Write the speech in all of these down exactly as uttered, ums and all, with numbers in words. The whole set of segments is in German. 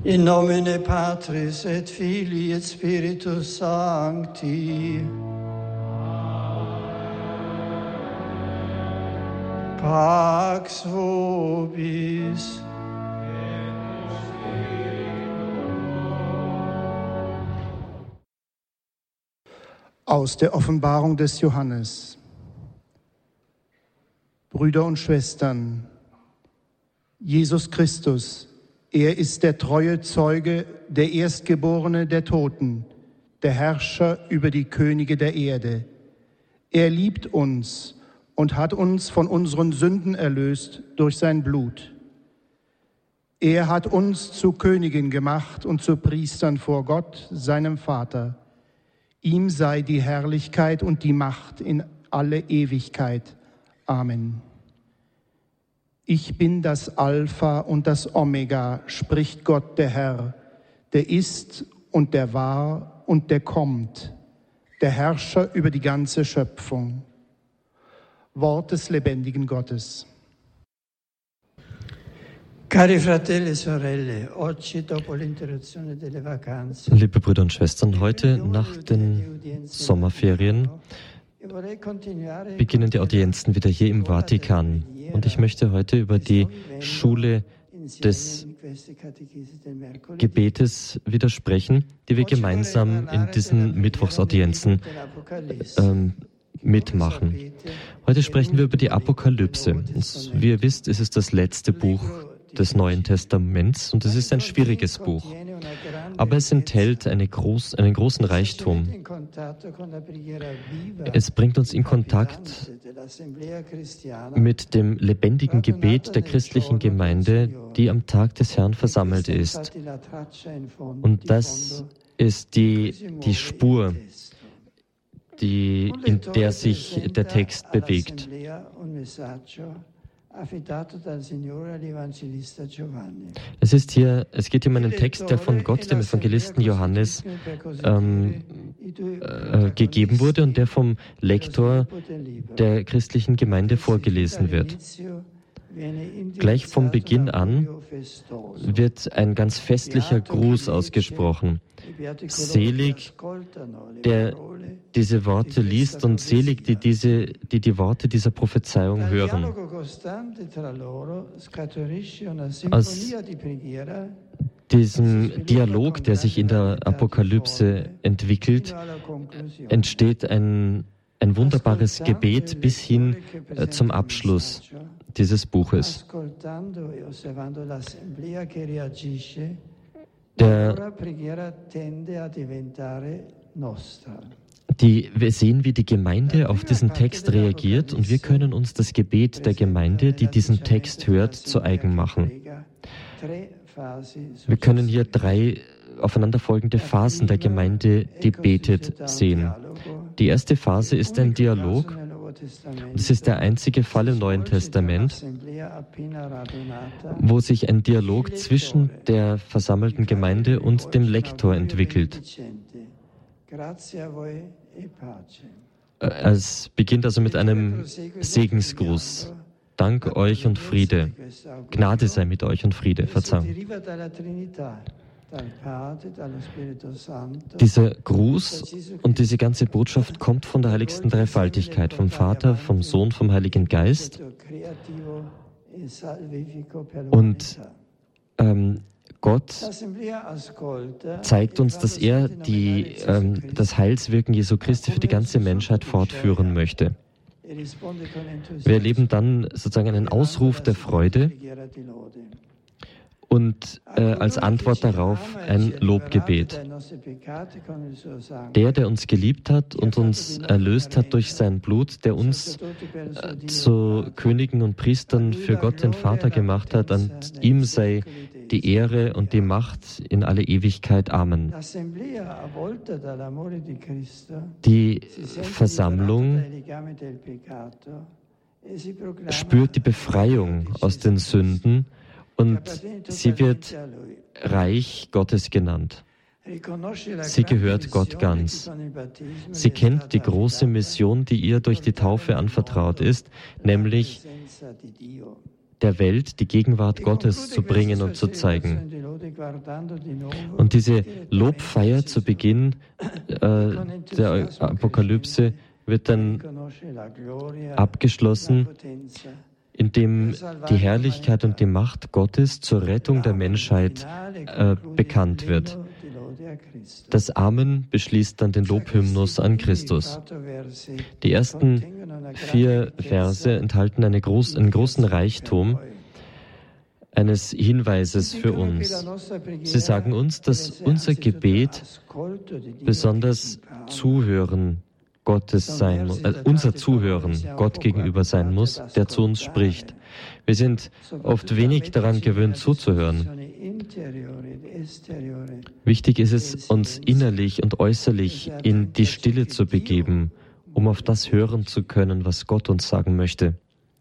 In nomine Patris et Filii et Spiritus Sancti. Pax vobis. Aus der Offenbarung des Johannes. Brüder und Schwestern, Jesus Christus, er ist der treue Zeuge, der Erstgeborene der Toten, der Herrscher über die Könige der Erde. Er liebt uns und hat uns von unseren Sünden erlöst durch sein Blut. Er hat uns zu Königen gemacht und zu Priestern vor Gott, seinem Vater. Ihm sei die Herrlichkeit und die Macht in alle Ewigkeit. Amen. Ich bin das Alpha und das Omega, spricht Gott der Herr, der ist und der war und der kommt, der Herrscher über die ganze Schöpfung. Wort des lebendigen Gottes. Cari fratelli e sorelle, oggi dopo l'interruzione delle vacanze. Liebe Brüder und Schwestern, heute nach den Sommerferien beginnen die Audienzen wieder hier im Vatikan. Und ich möchte heute über die Schule des Gebetes wieder sprechen, die wir gemeinsam in diesen Mittwochsaudienzen ähm, mitmachen. Heute sprechen wir über die Apokalypse. Wie ihr wisst, ist es das letzte Buch des Neuen Testaments und es ist ein schwieriges Buch. Aber es enthält eine groß, einen großen Reichtum. Es bringt uns in Kontakt mit dem lebendigen Gebet der christlichen Gemeinde, die am Tag des Herrn versammelt ist. Und das ist die, die Spur, die, in der sich der Text bewegt. Es ist hier, es geht hier um einen Text, der von Gott, dem Evangelisten Johannes, ähm, äh, gegeben wurde und der vom Lektor der christlichen Gemeinde vorgelesen wird. Gleich vom Beginn an wird ein ganz festlicher Gruß ausgesprochen. Selig, der diese Worte liest und selig, die diese, die, die Worte dieser Prophezeiung hören. Aus diesem Dialog, der sich in der Apokalypse entwickelt, entsteht ein, ein wunderbares Gebet bis hin äh, zum Abschluss dieses Buches. Der, die, wir sehen, wie die Gemeinde auf diesen Text reagiert und wir können uns das Gebet der Gemeinde, die diesen Text hört, zu eigen machen. Wir können hier drei aufeinanderfolgende Phasen der Gemeinde, die betet, sehen. Die erste Phase ist ein Dialog. Das ist der einzige Fall im Neuen Testament, wo sich ein Dialog zwischen der versammelten Gemeinde und dem Lektor entwickelt. Es beginnt also mit einem Segensgruß. Dank euch und Friede. Gnade sei mit euch und Friede. Verzeihung. Dieser Gruß und diese ganze Botschaft kommt von der heiligsten Dreifaltigkeit, vom Vater, vom Sohn, vom Heiligen Geist. Und ähm, Gott zeigt uns, dass er die, ähm, das Heilswirken Jesu Christi für die ganze Menschheit fortführen möchte. Wir erleben dann sozusagen einen Ausruf der Freude und äh, als Antwort darauf ein Lobgebet. Der, der uns geliebt hat und uns erlöst hat durch sein Blut, der uns äh, zu Königen und Priestern für Gott den Vater gemacht hat, an ihm sei die Ehre und die Macht in alle Ewigkeit. Amen. Die Versammlung spürt die Befreiung aus den Sünden und sie wird Reich Gottes genannt. Sie gehört Gott ganz. Sie kennt die große Mission, die ihr durch die Taufe anvertraut ist, nämlich der Welt die Gegenwart Gottes zu bringen und zu zeigen. Und diese Lobfeier zu Beginn äh, der Apokalypse wird dann abgeschlossen, indem die Herrlichkeit und die Macht Gottes zur Rettung der Menschheit äh, bekannt wird. Das Amen beschließt dann den Lobhymnus an Christus. Die ersten vier Verse enthalten eine groß, einen großen Reichtum eines Hinweises für uns. Sie sagen uns, dass unser Gebet besonders Zuhören Gottes sein muss, äh, unser Zuhören Gott gegenüber sein muss, der zu uns spricht. Wir sind oft wenig daran gewöhnt, zuzuhören. Wichtig ist es, uns innerlich und äußerlich in die Stille zu begeben, um auf das hören zu können, was Gott uns sagen möchte.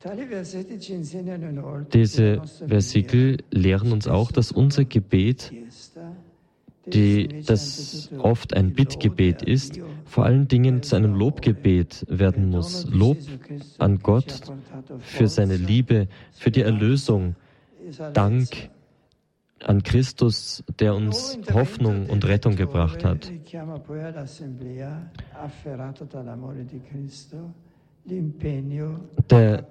Diese Versikel lehren uns auch, dass unser Gebet, die, das oft ein Bittgebet ist, vor allen Dingen zu einem Lobgebet werden muss. Lob an Gott für seine Liebe, für die Erlösung, Dank an Christus, der uns Hoffnung und Rettung gebracht hat. Der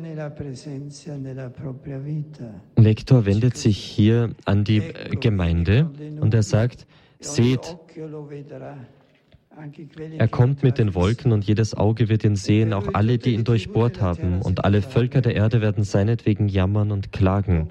Lektor wendet sich hier an die Gemeinde und er sagt, seht, er kommt mit den Wolken und jedes Auge wird ihn sehen, auch alle, die ihn durchbohrt haben, und alle Völker der Erde werden seinetwegen jammern und klagen.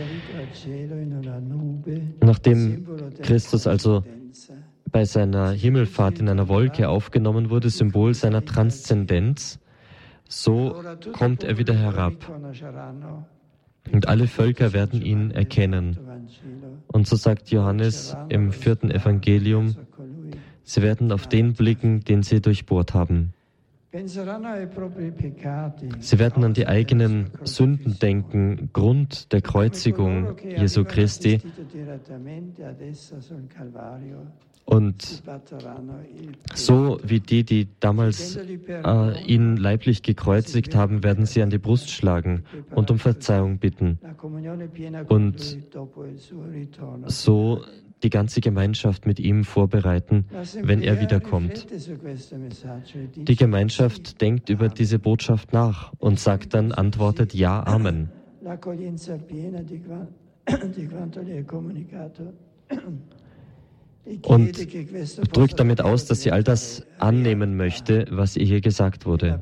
Nachdem Christus also bei seiner Himmelfahrt in einer Wolke aufgenommen wurde, Symbol seiner Transzendenz, so kommt er wieder herab. Und alle Völker werden ihn erkennen. Und so sagt Johannes im vierten Evangelium, sie werden auf den blicken, den sie durchbohrt haben. Sie werden an die eigenen Sünden denken, Grund der Kreuzigung Jesu Christi. Und so wie die, die damals äh, ihn leiblich gekreuzigt haben, werden sie an die Brust schlagen und um Verzeihung bitten. Und so die ganze Gemeinschaft mit ihm vorbereiten, wenn er wiederkommt. Die Gemeinschaft denkt über diese Botschaft nach und sagt dann, antwortet Ja, Amen. Und drückt damit aus, dass sie all das annehmen möchte, was ihr hier gesagt wurde.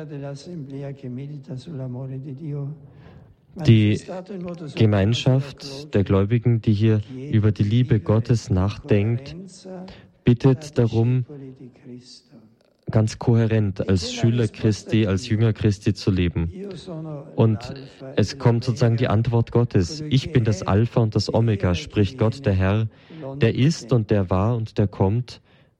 Die Gemeinschaft der Gläubigen, die hier über die Liebe Gottes nachdenkt, bittet darum, ganz kohärent als Schüler Christi, als Jünger Christi zu leben. Und es kommt sozusagen die Antwort Gottes. Ich bin das Alpha und das Omega, spricht Gott, der Herr, der ist und der war und der kommt.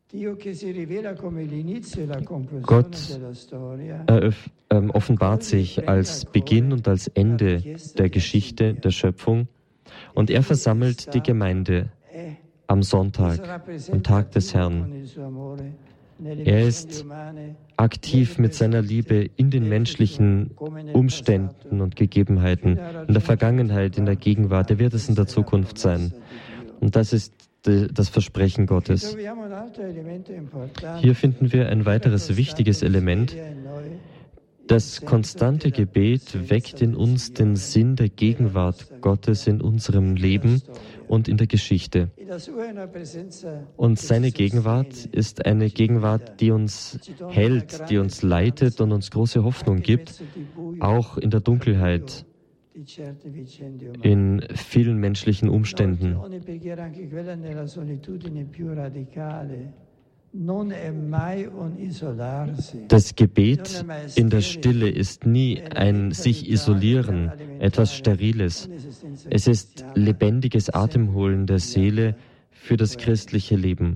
Gott eröff, ähm, offenbart sich als Beginn und als Ende der Geschichte der Schöpfung und er versammelt die Gemeinde am Sonntag, am Tag des Herrn. Er ist aktiv mit seiner Liebe in den menschlichen Umständen und Gegebenheiten, in der Vergangenheit, in der Gegenwart. Er wird es in der Zukunft sein. Und das ist das Versprechen Gottes. Hier finden wir ein weiteres wichtiges Element. Das konstante Gebet weckt in uns den Sinn der Gegenwart Gottes in unserem Leben und in der Geschichte. Und seine Gegenwart ist eine Gegenwart, die uns hält, die uns leitet und uns große Hoffnung gibt, auch in der Dunkelheit, in vielen menschlichen Umständen. Das Gebet in der Stille ist nie ein sich isolieren, etwas Steriles. Es ist lebendiges Atemholen der Seele für das christliche Leben.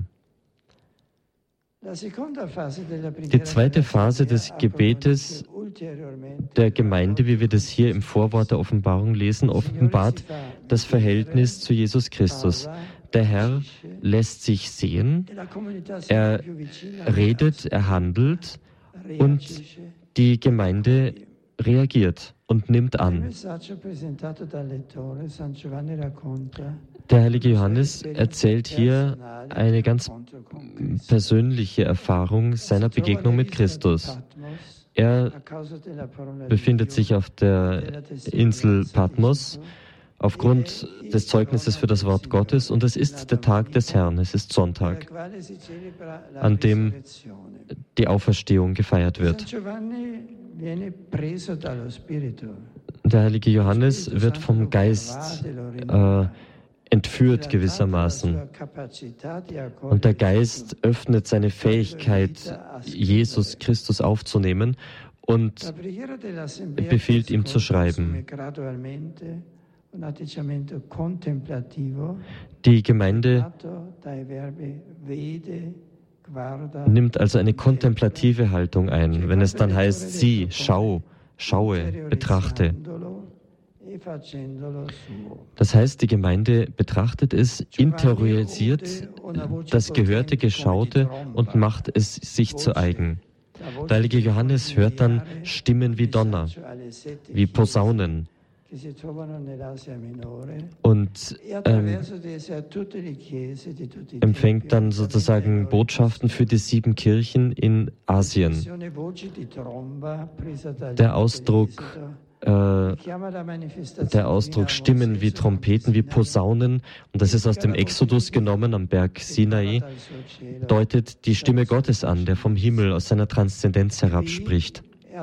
Die zweite Phase des Gebetes der Gemeinde, wie wir das hier im Vorwort der Offenbarung lesen, offenbart das Verhältnis zu Jesus Christus. Der Herr lässt sich sehen, er redet, er handelt und die Gemeinde reagiert und nimmt an. Der heilige Johannes erzählt hier eine ganz persönliche Erfahrung seiner Begegnung mit Christus. Er befindet sich auf der Insel Patmos aufgrund des Zeugnisses für das Wort Gottes und es ist der Tag des Herrn, es ist Sonntag, an dem die Auferstehung gefeiert wird. Der heilige Johannes wird vom Geist äh, entführt gewissermaßen. Und der Geist öffnet seine Fähigkeit, Jesus Christus aufzunehmen und befiehlt ihm zu schreiben. Die Gemeinde nimmt also eine kontemplative Haltung ein, wenn es dann heißt, sieh, schau, schaue, betrachte. Das heißt, die Gemeinde betrachtet es, interiorisiert das Gehörte, Geschaute und macht es sich zu eigen. Der heilige Johannes hört dann Stimmen wie Donner, wie Posaunen. Und ähm, empfängt dann sozusagen Botschaften für die sieben Kirchen in Asien. Der Ausdruck, äh, der Ausdruck Stimmen wie Trompeten, wie Posaunen, und das ist aus dem Exodus genommen am Berg Sinai, deutet die Stimme Gottes an, der vom Himmel aus seiner Transzendenz herabspricht.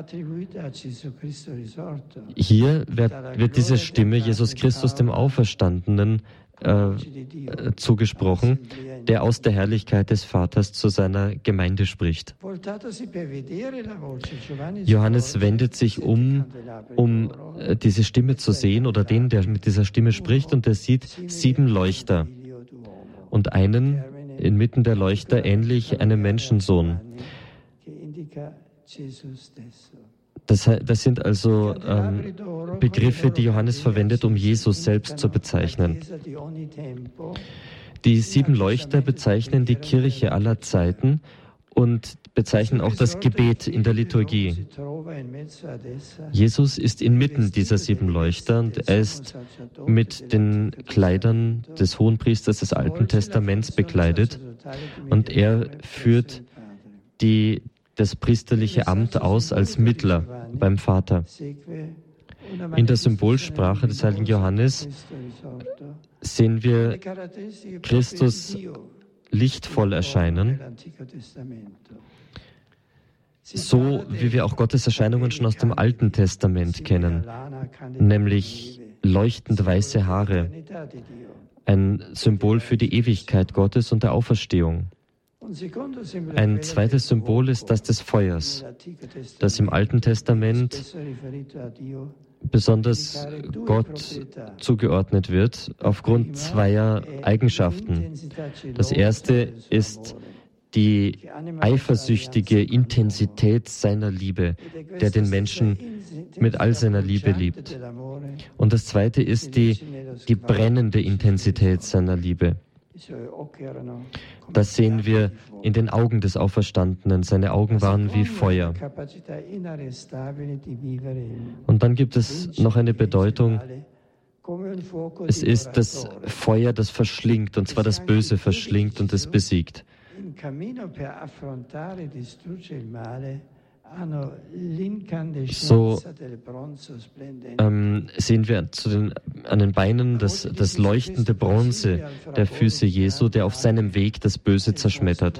Hier wird, wird diese Stimme Jesus Christus, dem Auferstandenen, äh, zugesprochen, der aus der Herrlichkeit des Vaters zu seiner Gemeinde spricht. Johannes wendet sich um, um äh, diese Stimme zu sehen oder den, der mit dieser Stimme spricht, und er sieht sieben Leuchter und einen inmitten der Leuchter ähnlich einem Menschensohn. Das, das sind also ähm, Begriffe, die Johannes verwendet, um Jesus selbst zu bezeichnen. Die sieben Leuchter bezeichnen die Kirche aller Zeiten und bezeichnen auch das Gebet in der Liturgie. Jesus ist inmitten dieser sieben Leuchter und er ist mit den Kleidern des Hohenpriesters des Alten Testaments bekleidet und er führt die das priesterliche Amt aus als Mittler beim Vater. In der Symbolsprache des heiligen Johannes sehen wir Christus lichtvoll erscheinen, so wie wir auch Gottes Erscheinungen schon aus dem Alten Testament kennen, nämlich leuchtend weiße Haare, ein Symbol für die Ewigkeit Gottes und der Auferstehung. Ein zweites Symbol ist das des Feuers, das im Alten Testament besonders Gott zugeordnet wird, aufgrund zweier Eigenschaften. Das erste ist die eifersüchtige Intensität seiner Liebe, der den Menschen mit all seiner Liebe liebt. Und das zweite ist die, die brennende Intensität seiner Liebe. Das sehen wir in den Augen des Auferstandenen. Seine Augen waren wie Feuer. Und dann gibt es noch eine Bedeutung. Es ist das Feuer, das verschlingt, und zwar das Böse verschlingt und es besiegt. So ähm, sehen wir zu den, an den Beinen das, das leuchtende Bronze der Füße Jesu, der auf seinem Weg das Böse zerschmettert.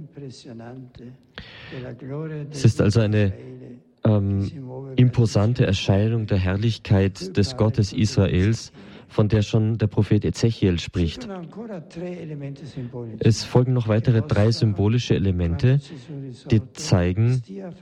Es ist also eine ähm, imposante Erscheinung der Herrlichkeit des Gottes Israels, von der schon der Prophet Ezechiel spricht. Es folgen noch weitere drei symbolische Elemente, die zeigen,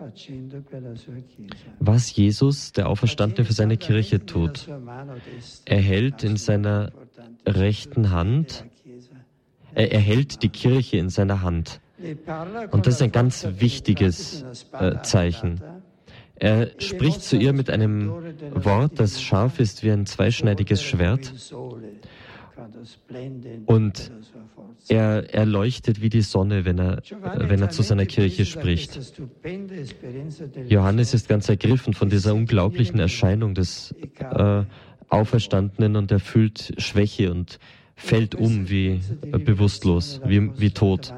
was Jesus, der Auferstandene, für seine Kirche tut. Er hält in seiner rechten Hand, er, er hält die Kirche in seiner Hand. Und das ist ein ganz wichtiges äh, Zeichen. Er spricht zu ihr mit einem Wort, das scharf ist wie ein zweischneidiges Schwert, und er, er leuchtet wie die Sonne, wenn er, wenn er zu seiner Kirche spricht. Johannes ist ganz ergriffen von dieser unglaublichen Erscheinung des äh, Auferstandenen, und er fühlt Schwäche und fällt um wie äh, bewusstlos, wie, wie tot.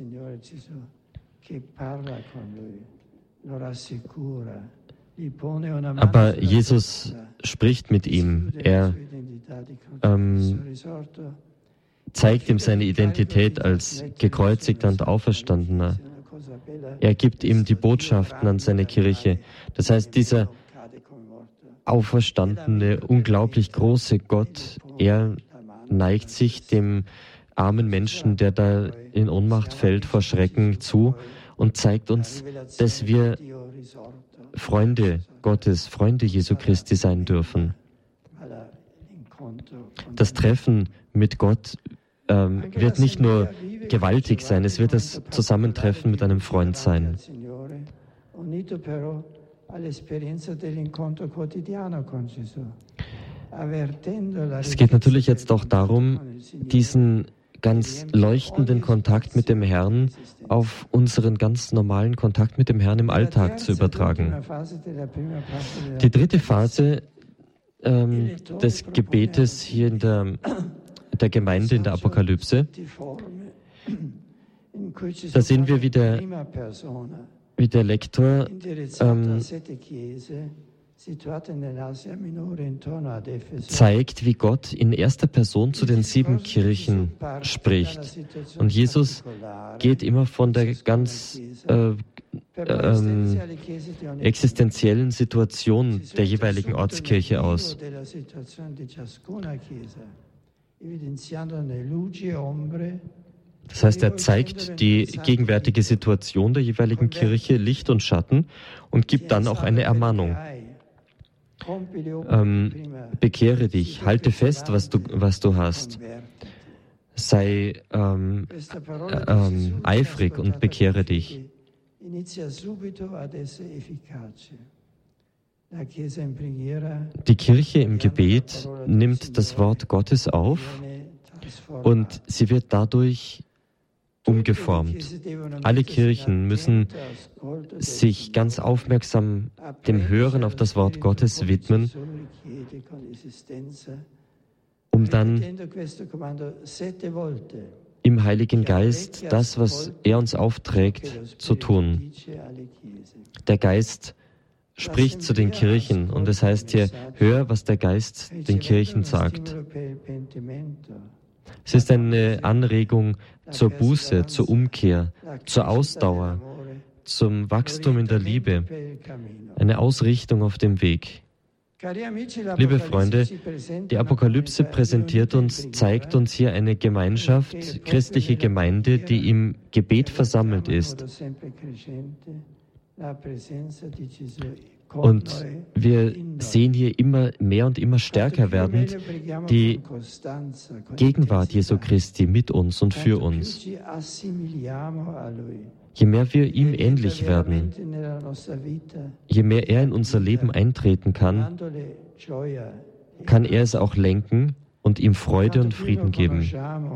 Aber Jesus spricht mit ihm. Er ähm, zeigt ihm seine Identität als gekreuzigter und Auferstandener. Er gibt ihm die Botschaften an seine Kirche. Das heißt, dieser auferstandene, unglaublich große Gott, er neigt sich dem armen Menschen, der da in Ohnmacht fällt, vor Schrecken zu und zeigt uns, dass wir Freunde Gottes, Freunde Jesu Christi sein dürfen. Das Treffen mit Gott ähm, wird nicht nur gewaltig sein, es wird das Zusammentreffen mit einem Freund sein. Es geht natürlich jetzt auch darum, diesen ganz leuchtenden Kontakt mit dem Herrn auf unseren ganz normalen Kontakt mit dem Herrn im Alltag zu übertragen. Die dritte Phase ähm, des Gebetes hier in der, der Gemeinde in der Apokalypse, da sehen wir, wie der, wie der Lektor ähm, zeigt, wie Gott in erster Person zu den sieben Kirchen spricht. Und Jesus geht immer von der ganz äh, ähm, existenziellen Situation der jeweiligen Ortskirche aus. Das heißt, er zeigt die gegenwärtige Situation der jeweiligen Kirche, Licht und Schatten, und gibt dann auch eine Ermahnung. Ähm, bekehre dich, halte fest, was du, was du hast. Sei ähm, äh, ähm, eifrig und bekehre dich. Die Kirche im Gebet nimmt das Wort Gottes auf und sie wird dadurch umgeformt. Alle Kirchen müssen sich ganz aufmerksam dem Hören auf das Wort Gottes widmen, um dann im Heiligen Geist das, was er uns aufträgt, zu tun. Der Geist spricht zu den Kirchen und es heißt hier, hör, was der Geist den Kirchen sagt. Es ist eine Anregung zur Buße, zur Umkehr, zur Ausdauer, zum Wachstum in der Liebe, eine Ausrichtung auf dem Weg. Liebe Freunde, die Apokalypse präsentiert uns, zeigt uns hier eine Gemeinschaft, christliche Gemeinde, die im Gebet versammelt ist. Und wir sehen hier immer mehr und immer stärker werdend die Gegenwart Jesu Christi mit uns und für uns. Je mehr wir ihm ähnlich werden, je mehr er in unser Leben eintreten kann, kann er es auch lenken und ihm Freude und Frieden geben.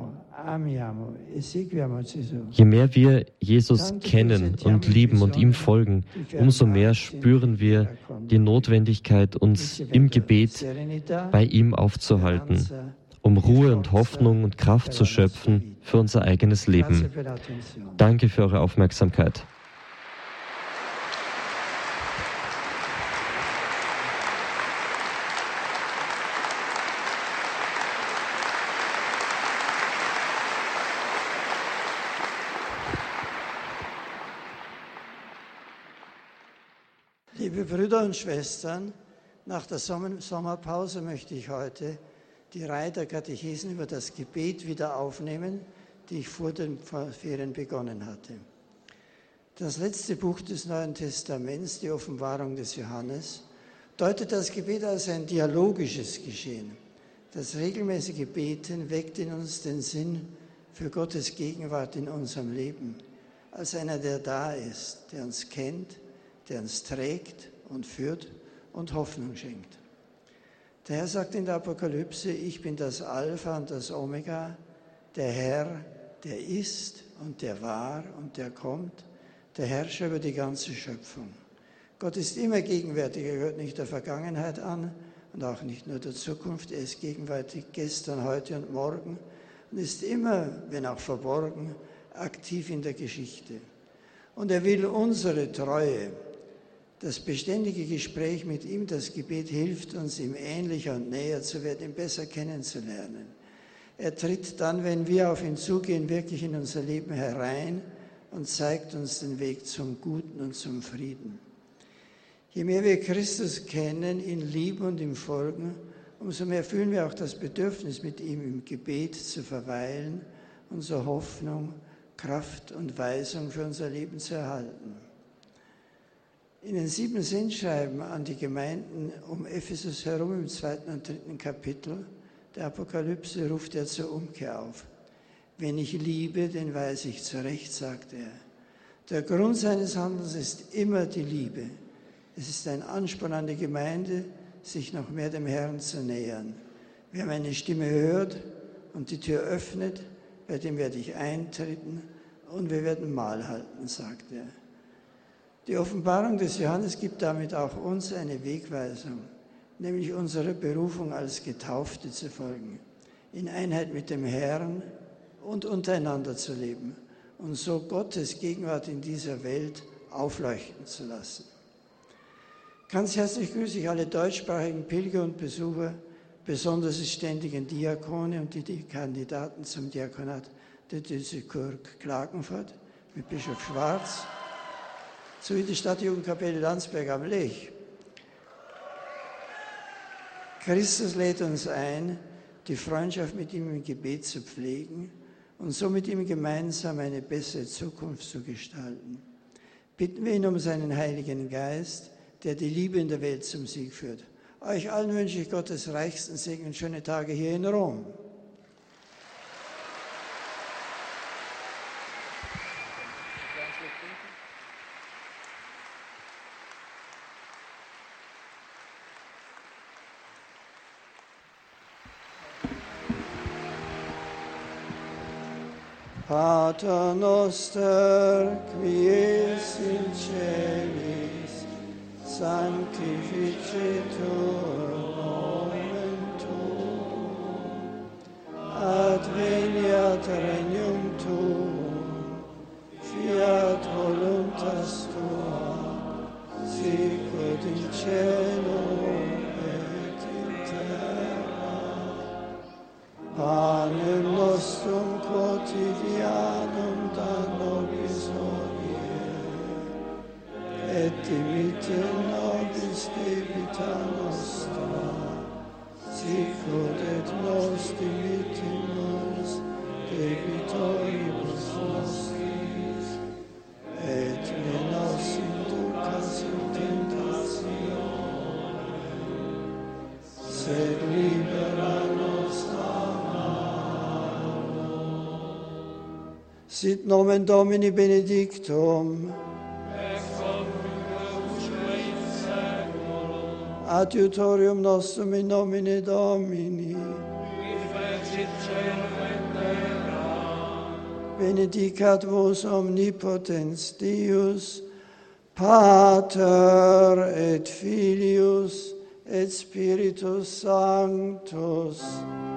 Je mehr wir Jesus kennen und lieben und ihm folgen, umso mehr spüren wir die Notwendigkeit, uns im Gebet bei ihm aufzuhalten, um Ruhe und Hoffnung und Kraft zu schöpfen für unser eigenes Leben. Danke für eure Aufmerksamkeit. Liebe Brüder und Schwestern, nach der Sommerpause möchte ich heute die Reihe der Katechesen über das Gebet wieder aufnehmen, die ich vor den Ferien begonnen hatte. Das letzte Buch des Neuen Testaments, die Offenbarung des Johannes, deutet das Gebet als ein dialogisches Geschehen. Das regelmäßige Beten weckt in uns den Sinn für Gottes Gegenwart in unserem Leben, als einer, der da ist, der uns kennt, der uns trägt und führt und Hoffnung schenkt. Der Herr sagt in der Apokalypse, ich bin das Alpha und das Omega, der Herr, der ist und der war und der kommt, der Herrscher über die ganze Schöpfung. Gott ist immer gegenwärtig, er gehört nicht der Vergangenheit an und auch nicht nur der Zukunft. Er ist gegenwärtig gestern, heute und morgen und ist immer, wenn auch verborgen, aktiv in der Geschichte. Und er will unsere Treue. Das beständige Gespräch mit ihm, das Gebet hilft uns, ihm ähnlicher und näher zu werden, ihn besser kennenzulernen. Er tritt dann, wenn wir auf ihn zugehen, wirklich in unser Leben herein und zeigt uns den Weg zum Guten und zum Frieden. Je mehr wir Christus kennen, ihn lieben und ihm folgen, umso mehr fühlen wir auch das Bedürfnis, mit ihm im Gebet zu verweilen, unsere Hoffnung, Kraft und Weisung für unser Leben zu erhalten. In den sieben Sendschreiben an die Gemeinden um Ephesus herum im zweiten und dritten Kapitel der Apokalypse ruft er zur Umkehr auf. Wenn ich liebe, den weise ich zurecht, sagt er. Der Grund seines Handelns ist immer die Liebe. Es ist ein Ansporn an die Gemeinde, sich noch mehr dem Herrn zu nähern. Wer meine Stimme hört und die Tür öffnet, bei dem werde ich eintreten und wir werden Mahl halten, sagt er. Die Offenbarung des Johannes gibt damit auch uns eine Wegweisung, nämlich unserer Berufung als Getaufte zu folgen, in Einheit mit dem Herrn und untereinander zu leben und so Gottes Gegenwart in dieser Welt aufleuchten zu lassen. Ganz herzlich grüße ich alle deutschsprachigen Pilger und Besucher, besonders die ständigen Diakone und die, die Kandidaten zum Diakonat der Diözese Klagenfurt mit Bischof Schwarz, sowie die Stadtjugendkapelle Landsberg am Lech. Christus lädt uns ein, die Freundschaft mit ihm im Gebet zu pflegen und so mit ihm gemeinsam eine bessere Zukunft zu gestalten. Bitten wir ihn um seinen Heiligen Geist, der die Liebe in der Welt zum Sieg führt. Euch allen wünsche ich Gottes reichsten Segen und schöne Tage hier in Rom. Pater noster, qui es in celis, sanctificetur nomen tuum, adveniat regnum tuum, fiat voluntas tua, sicut in cielo et in terra. Panem nostrum quotidianum da nobis hodie, et dimitte nobis debita nostra, sicut et nos dimittimus debitoribus nostris, et ne nos inducas in tentationem, sed libera nos a malo. Sit nomen Domini benedictum, adiutorium nostrum in nomine Domini, benedicat vos omnipotens Deus, Pater et Filius et Spiritus Sanctus.